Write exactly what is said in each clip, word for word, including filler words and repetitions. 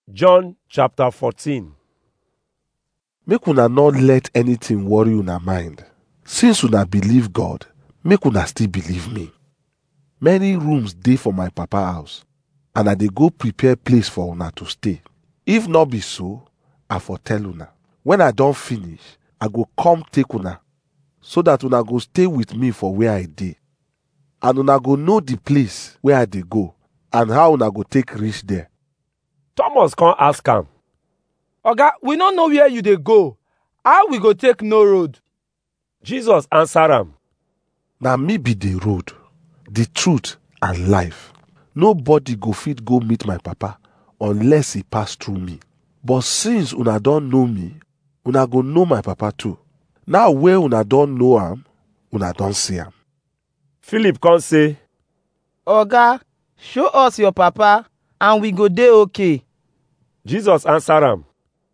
John chapter fourteen. Make una not let anything worry una mind. Since una believe God, make una still believe me. Many rooms dey for my papa house, and I dey go prepare place for una to stay. If not be so, I for tell una. When I don finish, I go come take una, so that una go stay with me for where I dey. And una go know the place where I dey go, and how una go take reach there. Thomas come ask am, Oga, we no know where you dey go. How we go take no road? Jesus answer am, Na me be the road, the truth, and life. Nobody go fit go meet my papa unless he pass through me. But since una don know me, una go know my papa too. Now where una don know am, una don see am. Philip come say, Oga, show us your papa and we go dey okay. Jesus answer am,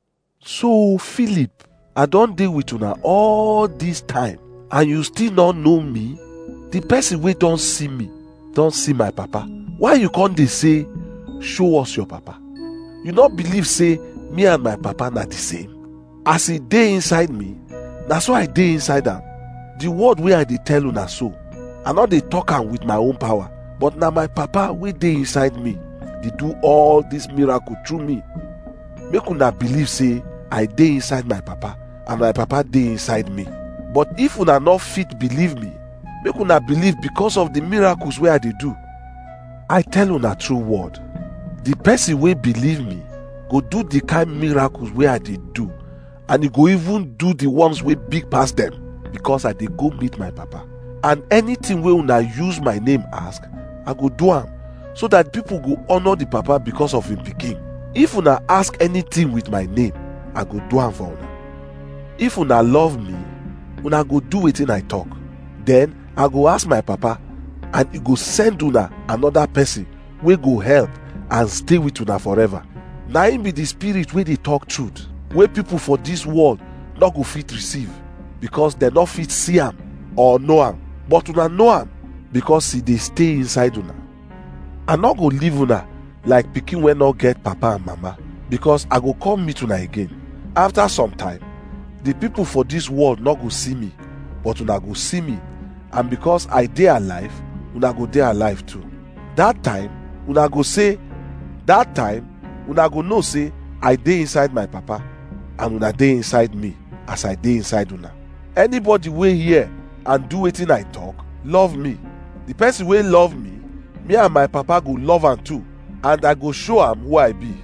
So Philip, I don dey with una all this time, and you still not know me? The person wey don see me, don see my papa. Why you come dey say, show us your papa? You not believe say me and my papa na the same? As he dey inside me, na so I dey inside am. The word wey I dey tell una so, I no dey talk am with my own power, but na my papa wey dey inside me dey do all this miracle through me. Make una believe say I dey inside my papa and my papa dey inside me. But if una not fit believe me, make una believe because of the miracles wey I dey do. I tell una true word, the person wey believe me go do the kind miracles wey I dey do, and he go even do the ones wey big pass them, because I dey go meet my papa. And anything wey una use my name ask, I go do am, so that people go honor the papa because of him pikin. If una ask anything with my name, I go do am for una. If una love me, una go do wetin I talk. Then I go ask my papa, and he go send una another person wey go help and stay with una forever. Na him be the spirit wey dey talk truth, wey people for this world no go fit receive, because dem no fit see am or know am. But una know am, because he dey stay inside una. I no go leave una like pikin wey no get papa and mama, because I go come meet una again. After some time, the people for this world no go see me, but una go see me, and because I dey alive, una go dey alive too. That time, una go say, that time, una go know say I dey inside my papa, and una dey inside me, as I dey inside una. Anybody wey hear and do wetin I talk, love me. The person wey love me, me and my papa go love am too, and I go show am who I be.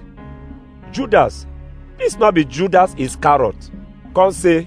Judas, this not be Judas Iscariot, come say,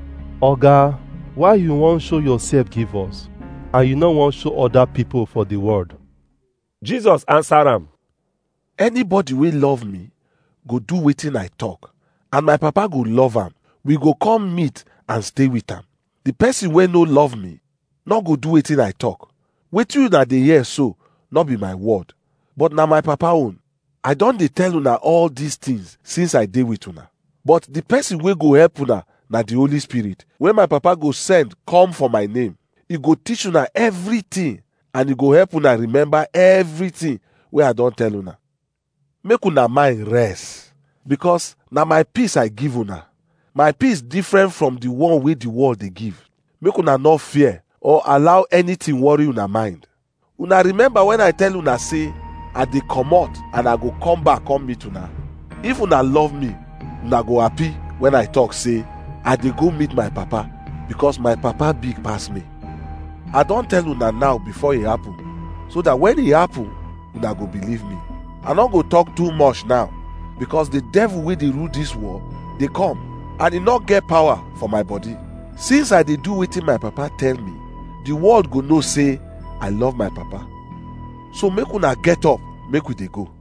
Oga, why you wan show yourself give us, and you no wan show other people for the world? Jesus answer am, Anybody wey love me go do wetin I talk, and my papa go love am. We go come meet and stay with am. The person wey no love me no go do wetin I talk. Wetin una dey hear so no be my word, but na my papa own. I don dey tell una all these things since I dey with una. But the person wey go help una na the Holy Spirit, wey my papa go send come for my name. He go teach una everything, and he go help una remember everything wey I don tell una. Make una mind rest, because na my peace I give una. My peace different from the one wey the world dey give. Make una no fear or allow anything worry una mind. Una remember when I tell una say I dey comot and I go come back come meet una. If una love me, una go happy when I talk say I dey go meet my papa, because my papa big pass me. I don tell una now before e happen, so that when e happen, una go believe me. I no go talk too much now, because the devil wey dey rule this world dey come, and e no get power for my body. Since I dey do wetin my papa tell me, the world go know say I love my papa. So make una get up, make we dey go.